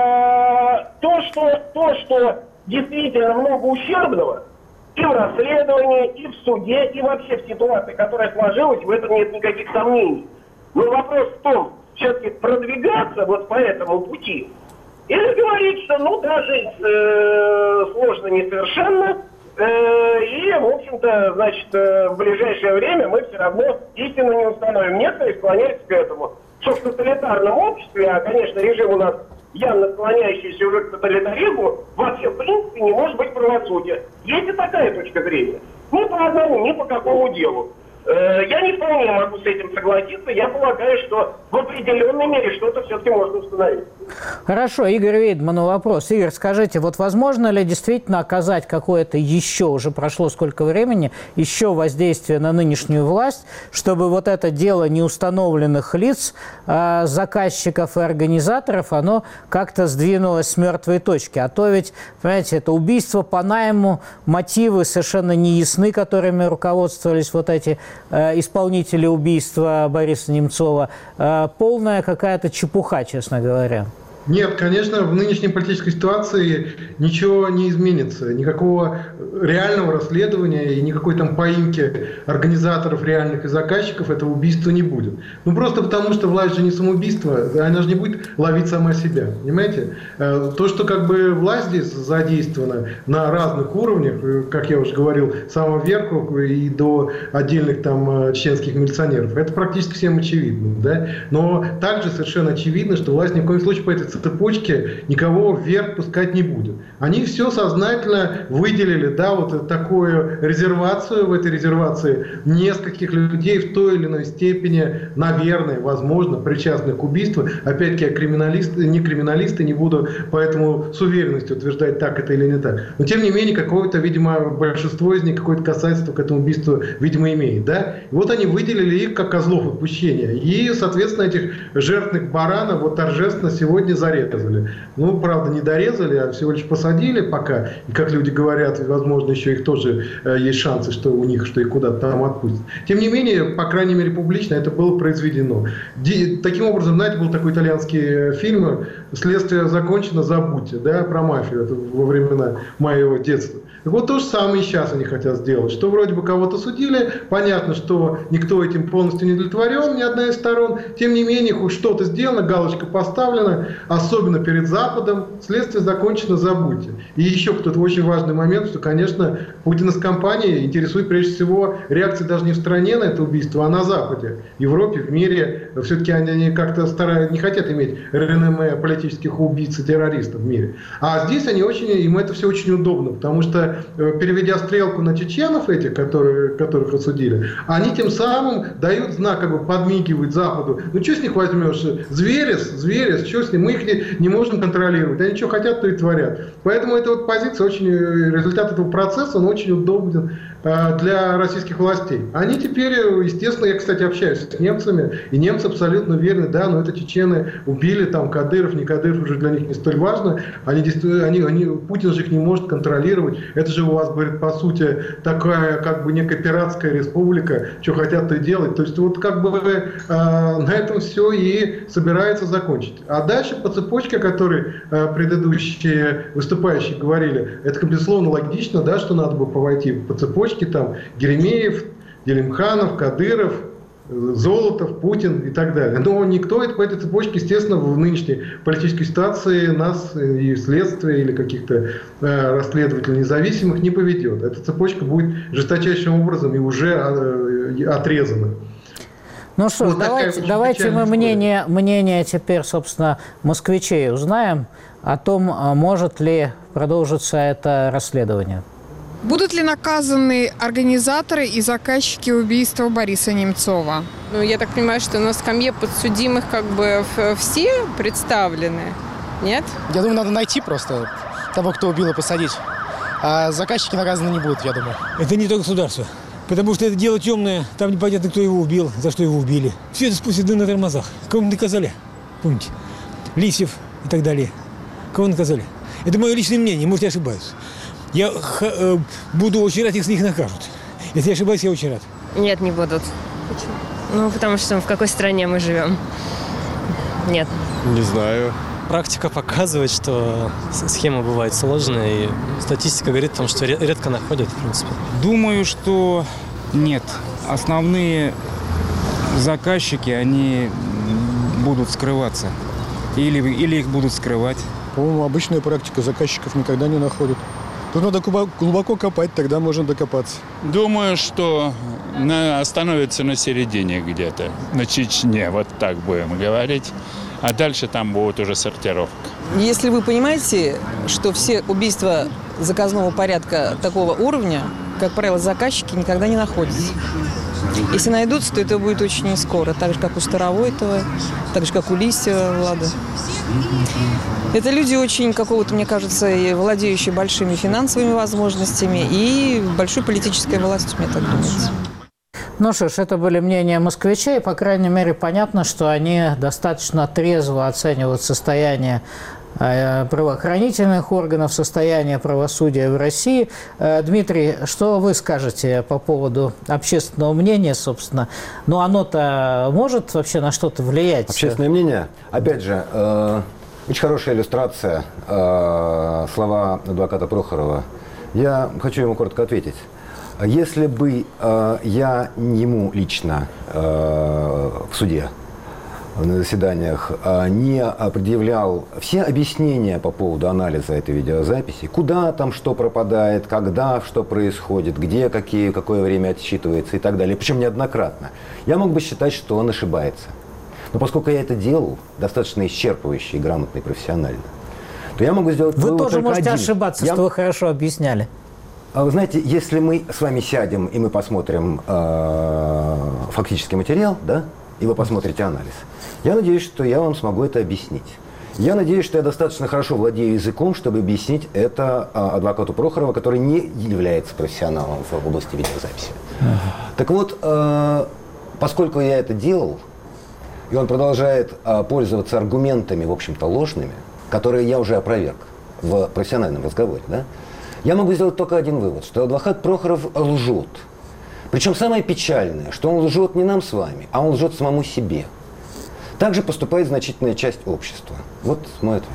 то, что действительно много ущербного и в расследовании, и в суде, и вообще в ситуации, которая сложилась, в этом нет никаких сомнений. Но вопрос в том, все-таки продвигаться по этому пути, или говорить, что даже сложно несовершенно, и, в общем-то, значит, в ближайшее время мы все равно истину не установим. Некоторые склоняются к этому. Что в тоталитарном обществе, а, конечно, режим у нас явно склоняющийся уже к тоталитаризму, вообще, в принципе, не может быть правосудия. Есть и такая точка зрения. Ни по одному, ни по какому делу. Я не вполне могу с этим согласиться. Я полагаю, что в определенной мере что-то все-таки можно установить. Хорошо, Игорь Вейдману вопрос. Игорь, скажите, возможно ли действительно оказать какое-то еще, уже прошло сколько времени, еще воздействие на нынешнюю власть, чтобы это дело неустановленных лиц, заказчиков и организаторов, оно как-то сдвинулось с мертвой точки? А то ведь, понимаете, это убийство по найму, мотивы совершенно неясны, которыми руководствовались эти исполнители убийства Бориса Немцова. Полная какая-то чепуха, честно говоря. Нет, конечно, в нынешней политической ситуации ничего не изменится. Никакого реального расследования и никакой поимки организаторов реальных и заказчиков этого убийства не будет. Просто потому, что власть же не самоубийство, она же не будет ловить сама себя. Понимаете? То, что власть здесь задействована на разных уровнях, как я уже говорил, с самого верху и до отдельных чеченских милиционеров, это практически всем очевидно. Да? Но также совершенно очевидно, что власть ни в коем случае по этой цепочке никого вверх пускать не будет. Они все сознательно выделили, такую резервацию. В этой резервации нескольких людей в той или иной степени, наверное, возможно, причастных к убийству. Опять-таки, я не криминалист, и не буду поэтому с уверенностью утверждать, так это или не так. Но, тем не менее, какое-то, видимо, большинство из них какое-то касательство к этому убийству, видимо, имеет. Да? И они выделили их как козлов отпущения. И, соответственно, этих жертвных баранов торжественно сегодня зарезали. Правда, не дорезали, а всего лишь посадили пока. И, как люди говорят, возможно, еще их тоже есть шансы, что у них, что их куда-то там отпустят. Тем не менее, по крайней мере, публично это было произведено. Таким образом, знаете, был такой итальянский фильм «Следствие закончено, забудьте», да, про мафию, это во времена моего детства. Так вот то же самое и сейчас они хотят сделать, что вроде бы кого-то судили, понятно, что никто этим полностью не удовлетворен, ни одна из сторон, тем не менее, хоть что-то сделано, галочка поставлена, особенно перед Западом, следствие закончено, забудьте. И еще кто-то очень важный момент, что, конечно, путиновская кампания интересует прежде всего реакция даже не в стране на это убийство, а на Западе, в Европе, в мире. Все-таки они как-то не хотят иметь реноме политических убийц и террористов в мире. А здесь им это все очень удобно, потому что, переведя стрелку на чеченов этих, которых осудили, они тем самым дают знак, как бы подмигивают Западу. Ну, что с них возьмешь? Зверес, что с ним? Мы их не можем контролировать. Они что хотят, то и творят. Поэтому эта вот позиция, результат этого процесса, он очень удобен для российских властей. Они теперь, естественно, я, кстати, общаюсь с немцами, и немцы абсолютно уверены, да, но это чечены убили, там, Кадыров, не Кадыров, уже для них не столь важно. Путин же их не может контролировать. Это же у вас, говорит, по сути, такая, как бы, некая пиратская республика, что хотят, то и делать. То есть, вот, как бы, на этом все и собирается закончить. А дальше по цепочке, о которой предыдущие выступающие говорили, это, безусловно, логично, да, что надо бы пойти по цепочке, там Еремеев, Делимханов, Кадыров, Золотов, Путин и так далее. Но никто по этой цепочке, естественно, в нынешней политической ситуации нас и следствия или каких-то расследователей независимых не поведет. Эта цепочка будет жесточайшим образом и уже отрезана. Ну что ж, вот давайте мы мнение теперь, собственно, москвичей узнаем о том, может ли продолжиться это расследование. Будут ли наказаны организаторы и заказчики убийства Бориса Немцова? Ну, я так понимаю, что на скамье подсудимых как бы все представлены, нет? Я думаю, надо найти просто того, кто убил, и посадить. А заказчики наказаны не будут, я думаю. Это не то государство. Потому что это дело темное, там непонятно, кто его убил, за что его убили. Все это спустя на тормозах. Кого наказали? Помните? Лисьев и так далее. Кого наказали? Это мое личное мнение, может, я ошибаюсь. Я буду очень рад, если их накажут. Если я ошибаюсь, я очень рад. Нет, не будут. Почему? Ну, потому что в какой стране мы живем? Нет. Не знаю. Практика показывает, что схема бывает сложная, и статистика говорит о том, что редко находят, в принципе. Думаю, что нет. Основные заказчики, они будут скрываться. Или их будут скрывать. По-моему, обычная практика, заказчиков никогда не находят. Тут надо глубоко копать, тогда можно докопаться. Думаю, что остановится на середине где-то, на Чечне, вот так будем говорить. А дальше там будет уже сортировка. Если вы понимаете, что все убийства заказного порядка такого уровня, как правило, заказчики никогда не находятся. Если найдутся, то это будет очень не скоро. Так же, как у Старовойтова, так же, как у Лисьева Влада. Это люди очень какого-то, мне кажется, и владеющие большими финансовыми возможностями и большой политической властью, мне так думается. Ну что ж, это были мнения москвичей. По крайней мере, понятно, что они достаточно трезво оценивают состояние правоохранительных органов, состояние правосудия в России. Дмитрий, что вы скажете по поводу общественного мнения, собственно? Ну, оно-то может вообще на что-то влиять? Общественное мнение? Опять же, очень хорошая иллюстрация, слова адвоката Прохорова. Я хочу ему коротко ответить. Если бы я ему лично в суде, на заседаниях, не предъявлял все объяснения по поводу анализа этой видеозаписи, куда там что пропадает, когда что происходит, где какое время отсчитывается и так далее, причем неоднократно, я мог бы считать, что он ошибается. Но поскольку я это делал достаточно исчерпывающе, грамотно и профессионально, то я могу сделать вывод. Вы тоже можете один. Ошибаться, что вы хорошо объясняли. Вы знаете, если мы с вами сядем и мы посмотрим фактический материал, да, и вы посмотрите анализ, я надеюсь, что я вам смогу это объяснить. Я надеюсь, что я достаточно хорошо владею языком, чтобы объяснить это адвокату Прохорова, который не является профессионалом в области видеозаписи. Так вот, поскольку я это делал, и он продолжает пользоваться аргументами, в общем-то, ложными, которые я уже опроверг в профессиональном разговоре, да, я могу сделать только один вывод, что адвокат Прохоров лжет. Причем самое печальное, что он лжет не нам с вами, а он лжет самому себе. Так же поступает значительная часть общества. Вот мой ответ.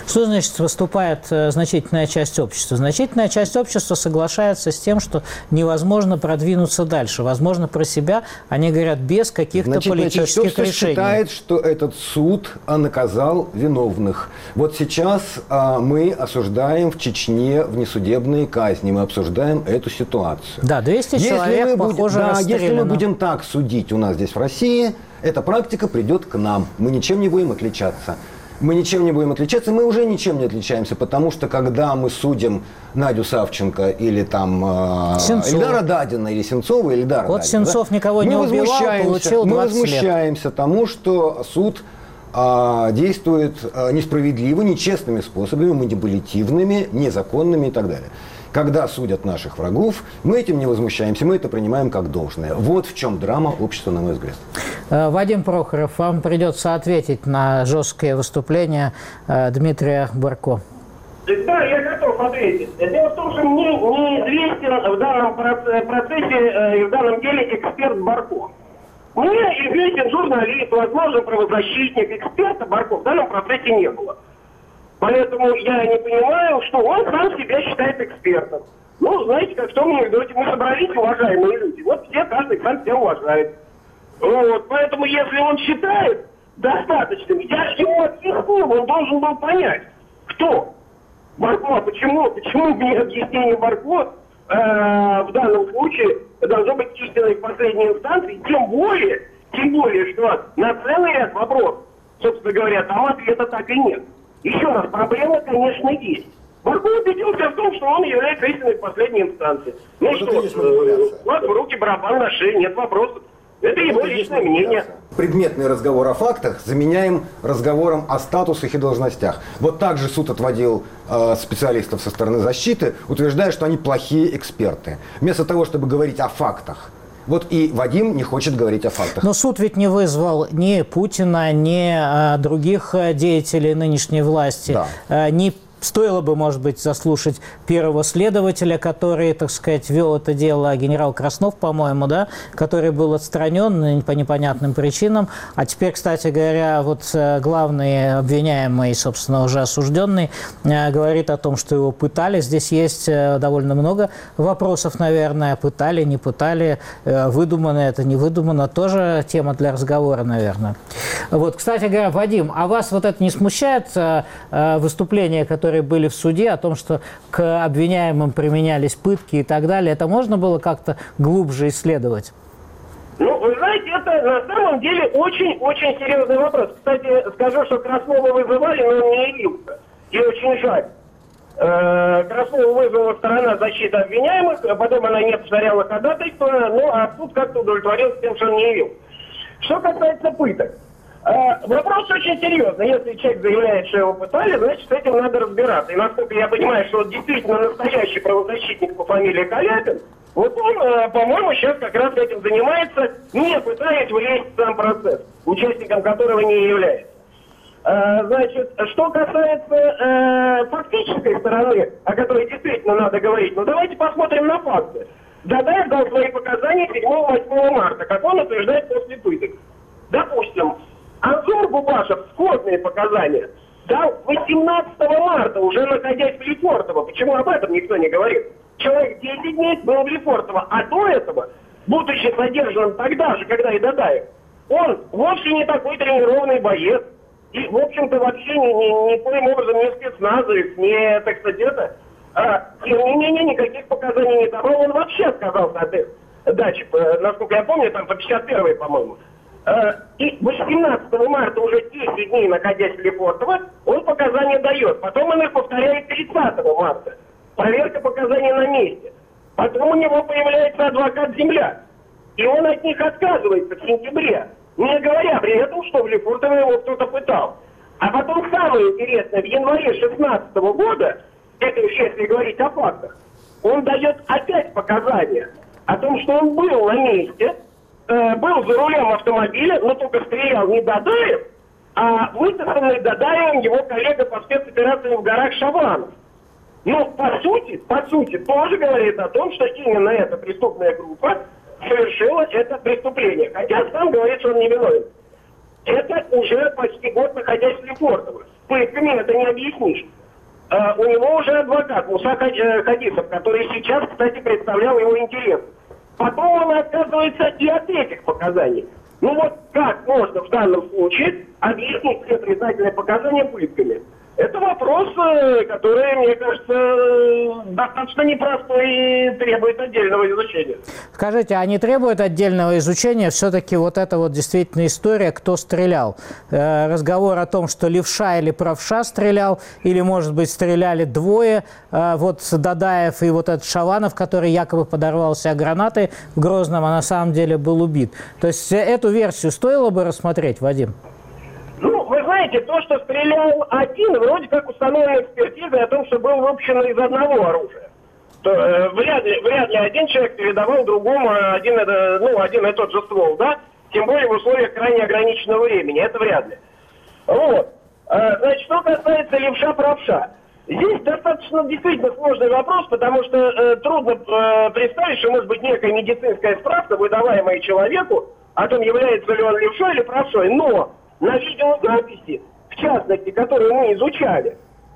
Что значит выступает значительная часть общества? Значительная часть общества соглашается с тем, что невозможно продвинуться дальше. Возможно, про себя они говорят без каких-то политических решений. Считает, что этот суд наказал виновных. Вот сейчас мы осуждаем в Чечне внесудебные казни, мы обсуждаем эту ситуацию. Да, 200 человек, похоже, расстреляно. Если мы будем так судить у нас здесь в России, эта практика придет к нам. Мы ничем не будем отличаться. Мы ничем не будем отличаться, мы уже ничем не отличаемся, потому что когда мы судим Надю Савченко или там Эльдара Дадина, или Сенцова, или Эльдара Дадина, Сенцов никого не убивал, получил 20 лет. Мы возмущаемся тому, что суд действует несправедливо, нечестными способами, манипулятивными, незаконными и так далее. Когда судят наших врагов, мы этим не возмущаемся, мы это принимаем как должное. Вот в чем драма общества, на мой взгляд. Вадим Прохоров, вам придется ответить на жесткое выступление Дмитрия Барко. Да, я готов ответить. Дело в том, что мне неизвестен в данном процессе и в данном деле эксперт Барко. Мне известен журналист, возможно, правозащитник, эксперта Барко в данном процессе не было. Поэтому я не понимаю, что он сам себя считает экспертом. Ну, знаете, как в том анекдоте, мы собрались, уважаемые люди. Вот все, каждый сам себя уважает. Вот, поэтому, если он считает достаточным, я ему объяснил, он должен был понять, кто Барко, почему мне объяснение Барко в данном случае должно быть истиной в последней инстанции, тем более, что на целый ряд вопросов, собственно говоря, там ответа так и нет. Еще раз, проблема, конечно, есть. Барко убедился в том, что он является истиной в последней инстанции. Ну что, вот в руки барабан на шее, нет вопросов. Это его личное мнение. Предметный разговор о фактах заменяем разговором о статусах и должностях. Вот так же суд отводил специалистов со стороны защиты, утверждая, что они плохие эксперты. Вместо того, чтобы говорить о фактах. Вот и Вадим не хочет говорить о фактах. Но суд ведь не вызвал ни Путина, ни других деятелей нынешней власти, ни стоило бы, может быть, заслушать первого следователя, который, так сказать, вел это дело, генерал Краснов, по-моему, да, который был отстранен по непонятным причинам. А теперь, кстати говоря, вот главный обвиняемый, собственно, уже осужденный, говорит о том, что его пытали. Здесь есть довольно много вопросов, наверное. Пытали, не пытали, выдумано это, не выдумано. Тоже тема для разговора, наверное. Вот, кстати говоря, Вадим, а вас вот это не смущает выступление, которые были в суде, о том, что к обвиняемым применялись пытки и так далее? Это можно было как-то глубже исследовать? Ну, вы знаете, это на самом деле очень-очень серьезный вопрос. Кстати, скажу, что Краснова вызывали, но он не явился. И очень жаль. Краснова вызвала сторона защиты обвиняемых, а потом она не повторяла ходатайство, а суд как-то удовлетворился тем, что он не явился. Что касается пыток. Вопрос очень серьезный. Если человек заявляет, что его пытали, значит, с этим надо разбираться. И насколько я понимаю, что вот действительно настоящий правозащитник по фамилии Каляпин, вот он, по-моему, сейчас как раз этим занимается, не пытаясь влезть в сам процесс, участником которого не является. Значит, что касается фактической стороны, о которой действительно надо говорить, ну давайте посмотрим на факты. Дадаев дал свои показания 7-8 марта, как он утверждает после пыток. Допустим, Анзор Губашев сходные показания дал 18 марта, уже находясь в Лефортово. Почему об этом никто не говорит? Человек 10 дней был в Лефортово, а до этого, будучи задержанным тогда же, когда и Дадаев, он вовсе не такой тренированный боец. И, в общем-то, вообще никоим образом не спецназовец, не, так сказать, это. Тем не менее, никаких показаний не давал, он вообще отказался от их дачи. Насколько я помню, там по 51-й, по-моему. И 18 марта, уже 10 дней находясь в Лефортово, он показания дает. Потом он их повторяет 30 марта. Проверка показаний на месте. Потом у него появляется адвокат-земляк. И он от них отказывается в сентябре. Не говоря при этом, что в Лефортово его кто-то пытал. А потом самое интересное, в январе 2016 года, это уж если говорить о фактах, он дает опять показания о том, что он был на месте, был за рулем автомобиля, но только стрелял не Дадаев, а высаженный Дадаевым его коллега по спецоперациям в горах Шаванов. Но по сути, тоже говорит о том, что именно эта преступная группа совершила это преступление. Хотя сам говорит, что он не виновен. Это уже почти год находясь в Лефортово. пытками это не объяснишь. У него уже адвокат Муса Хадисов, который сейчас, кстати, представлял его интерес. Потом он отказывается и от этих показаний. Ну вот как можно в данном случае объяснить все отрицательные показания пытками? Это вопрос, который, мне кажется, достаточно непростой и требует отдельного изучения. Скажите, а не требует отдельного изучения все-таки вот эта вот действительно история, кто стрелял? Разговор о том, что левша или правша стрелял, или, может быть, стреляли двое, вот Дадаев и вот этот Шаванов, который якобы подорвал себя гранатой в Грозном, а на самом деле был убит. То есть эту версию стоило бы рассмотреть, Вадим? Ну, вы знаете, то, что стрелял один, вроде как установлена экспертиза о том, что был выпущен из одного оружия. То, вряд ли один человек передавал другому один и тот же ствол, да? Тем более в условиях крайне ограниченного времени. Это вряд ли. Вот. Значит, что касается левша-правша. Здесь достаточно действительно сложный вопрос, потому что трудно представить, что может быть некая медицинская справка, выдаваемая человеку, о том, является ли он левшой или правшой. Но на видеозаписи, в частности, которую мы изучали,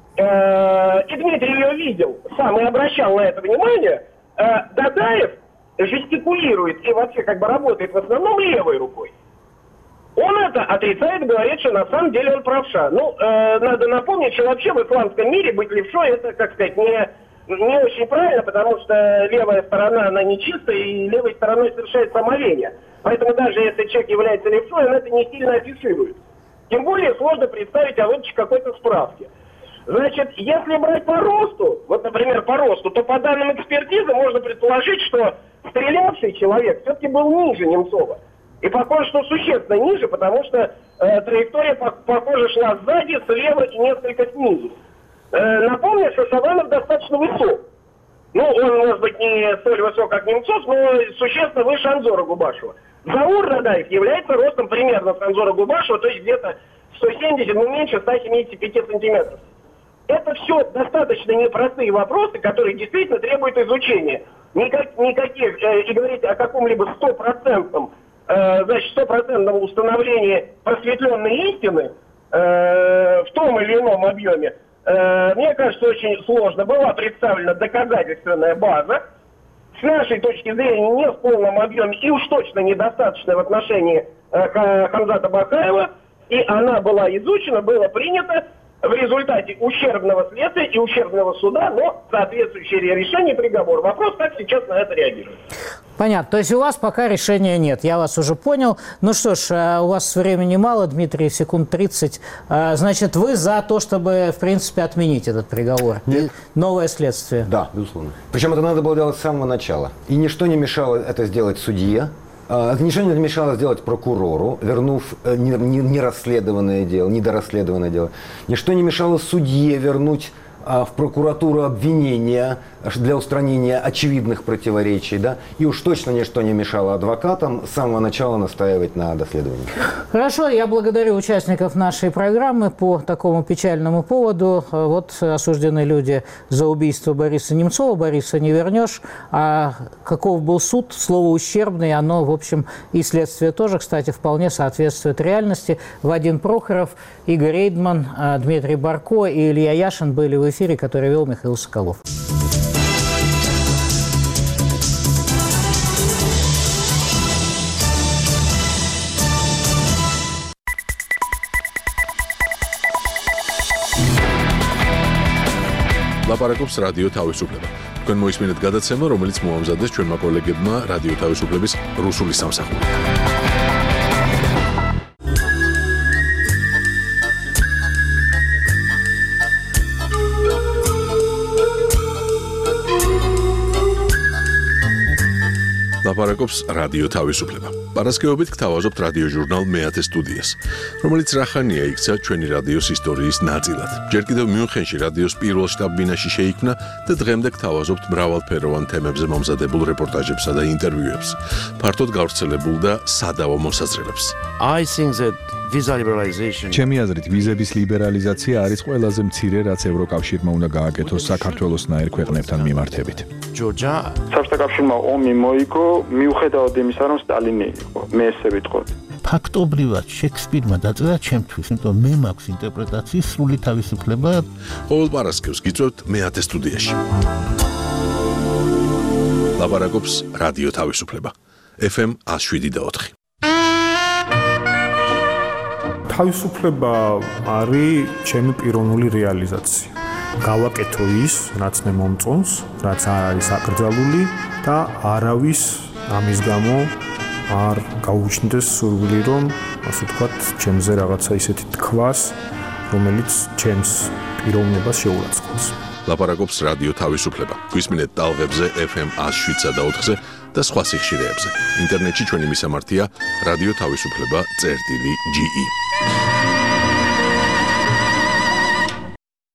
и Дмитрий ее видел, сам и обращал на это внимание, Дадаев жестикулирует и вообще как бы работает в основном левой рукой. Он это отрицает, говорит, что на самом деле он правша. Ну, надо напомнить, что вообще в исламском мире быть левшой, это, как сказать, не очень правильно, потому что левая сторона, она нечистая, и левой стороной совершается омовение. Поэтому даже если человек является левшой, он это не сильно афиширует. Тем более сложно представить о выдаче какой-то справки. Значит, если брать по росту, вот, например, по росту, то по данным экспертизы можно предположить, что стрелявший человек все-таки был ниже Немцова. И похоже, что существенно ниже, потому что траектория, похоже, шла сзади, слева и несколько снизу. Напомню, что Шаванов достаточно высок. Ну, он, может быть, не столь высок, как Немцов, но существенно выше Анзора Губашева. Заур Дадаев является ростом примерно с Анзора Губашева, то есть где-то 170, ну, меньше 175 сантиметров. Это все достаточно непростые вопросы, которые действительно требуют изучения. Никаких, и говорить о каком-либо стопроцентном установлении просветленной истины в том или ином объеме, мне кажется, очень сложно. Была представлена доказательственная база, с нашей точки зрения не в полном объеме и уж точно недостаточно в отношении Хамзата Бакаева, и она была изучена, было принято в результате ущербного следствия и ущербного суда, но соответствующее решение, приговор. Вопрос, как сейчас на это реагировать. Понятно. То есть у вас пока решения нет. Я вас уже понял. Ну что ж, у вас времени мало, Дмитрий, секунд 30. Значит, вы за то, чтобы, в принципе, отменить этот приговор? Нет. Новое следствие? Да, безусловно. Причем это надо было делать с самого начала. И ничто не мешало это сделать судье. Ничего не мешало сделать прокурору, вернув нерасследованное дело, недорасследованное дело. Ничто не мешало судье вернуть в прокуратуру обвинения для устранения очевидных противоречий, да, и уж точно ничто не мешало адвокатам с самого начала настаивать на доследовании. Хорошо, я благодарю участников нашей программы по такому печальному поводу. Вот осуждены люди за убийство Бориса Немцова. Бориса не вернешь. А каков был суд? Слово ущербный, оно, в общем, и следствие тоже, кстати, вполне соответствует реальности. Вадим Прохоров, Игорь Эйдман, Дмитрий Барко и Илья Яшин были в эфире, который вел Михаил Соколов. ლაპარაკობს რადიო თავისუფლება. თქვენ მოისმინეთ გადაცემა, რომელიც მოამზადეს ჩვენმა კოლეგებმა რადიო თავისუფლების რუსული სამსახური. ლაპარაკობს რადიო თავისუფლება. პარასკევობით გთავაზობთ რადიო ჟურნალ მეათე სტუდიას, რომელიც რახანია იქცა ჩვენი რადიოს ისტორიის ნაწილად. ჯერ კიდევ მიუნხენში რადიოს პირველ შტაბ-ბინაში შეიქმნა და დღემდე გთავაზობთ მრავალფეროვან თემებზე მომზადებულ რეპორტაჟებსა და ინტერვიუებს. ფართოდ გავრცელებულ და სადავო მოსაზრებებს. ჩემი აზრით, ვიზების ლიბერალიზაცია არის ყველაზე მცირე, რაც ევროკავშირმა უნდა გააკეთოს საქართველოსნაირ ქვეყნებთან მიმართებით. საბჭოთა კავშირმა ომი მოიგო, მიუხედავად იმისა, რომ სტალინი იყო, მე ესე ვიტყოდი. ფაქტობრივად შექსპირმა დაწერა ჩემთვის, იმიტომ მე მაქვს ინტერპრეტაციის სრული თავისუფლება. ყოველ პარასკევს გიწევთ მეათე სტუდიაში. ლაპარაკობს რადიო თავისუფლება. FM 107.4. თავისუფლება არის ჩემი პიროვნული რეალიზაცია. გავაკეთო ის, რაც მე მომწონს, რაც არ არის აკრძალული და არავის ამის გამო არ გაუჩნდეს სურვილი, რომ ასე ვთქვათ, ჩემზე რაღაცა ისეთი თქვას, რომელიც ჩემს პიროვნებას შეურაცხყოფს. ლაპარაკობს რადიო თავისუფლება. გვისმინეთ ტალღებზე FM 107.4-ზე და სხვა სიხშირეებზე. ინტერნეტში ჩვენი მისამართია რადიო თავისუფლება.ge.